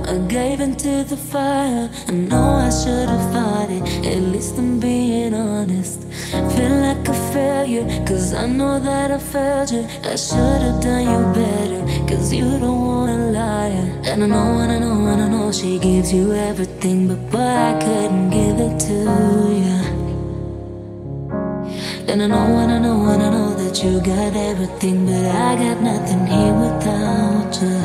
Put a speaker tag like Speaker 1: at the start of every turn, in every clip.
Speaker 1: I gave into the fire. I know I should have fought it. At least I'm being honest. Feel like a failure, cause I know that I failed you. I should have done you better, cause you don't want a liar. And I know, and I know, and I know she gives you everything, but boy, I couldn't give it to you. And I know, and I know, and I know that you got everything, but I got nothing here without you.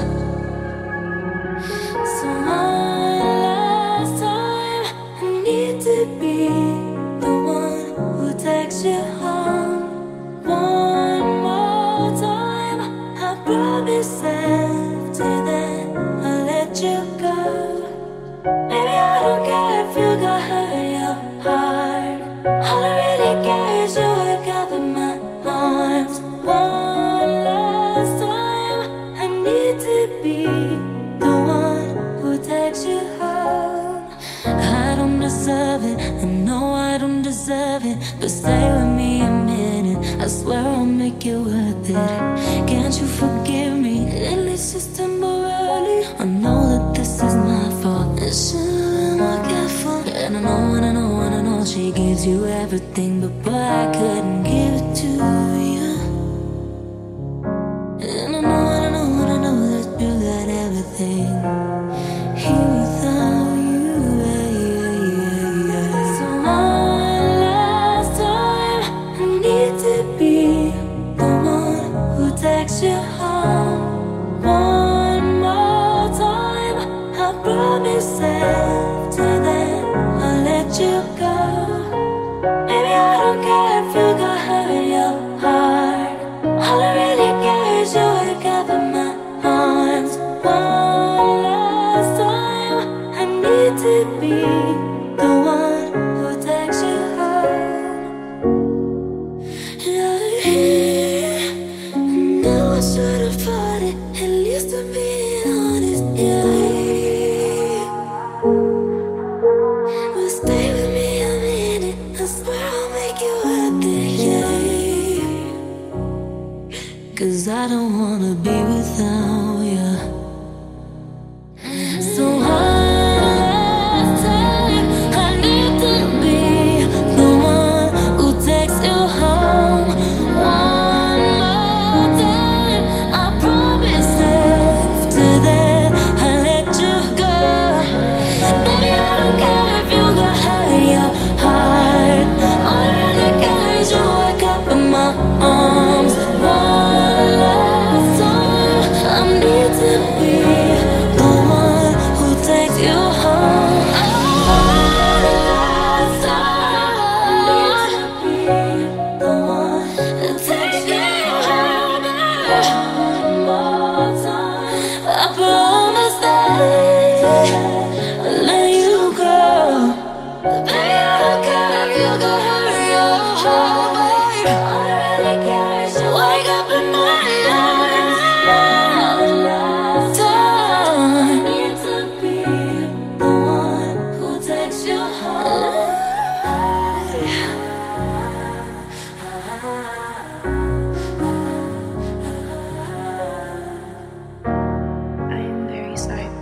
Speaker 1: So one last time, I need to be the one who takes you home. One more time, I promise after that I'll let you go. Baby, I don't care if you got hurt your heart. All I really care is you wake up in my arms. One last time, I need to be the one who takes you home. I don't deserve it, I know I don't deserve it, but stay with me a minute, I swear I'll make it worth it. Can't you forgive me, at least just temporarily? I know that this is my fault, I should've been more careful. And I know, and I know, and I know she gives you everything, but boy, I couldn't give it to you. And I know, and I know, and I know that you got everything here without you, So one last time, I need to be the one who takes you home. One more time, I promise after that I'll let you go. Baby, I don't care if you got hurt your heart. All I really care is you wake up in my arms. One last time, I need to be the one who takes you home. Yeah, I know I should have fought it, at least I'm being honest. Yeah, but stay with me a minute, I swear I'll make you worth it. Yeah, cause I don't wanna be without you. So one last time, I need to be the one who takes you home. One more time, I promise after that I'll let you go. Baby, I don't care if you got hurt your heart. All I really care is you wake up in my arms. One last time, I need to be the one who takes you home. One last time, I need to be the one that takes you home. One more time, I promise that I'll let you go. Baby, I don't care if you got hurt your heart. All I really care is you wake up in my arms. One last time, I need to be the one who takes you home.
Speaker 2: I am very sorry